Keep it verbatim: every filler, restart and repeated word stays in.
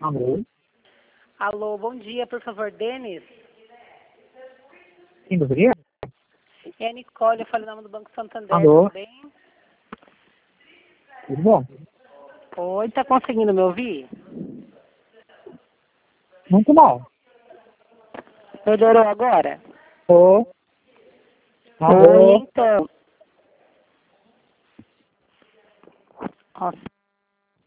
Alô? Alô, bom dia, por favor, Denis. Quem deveria? É a Nicole, eu falei o nome do Banco Santander, Alô? tudo bem? Tudo bom? Oi, tá conseguindo me ouvir? Muito mal. Melhorou agora? Ô? Oi, Alô? então. Nossa.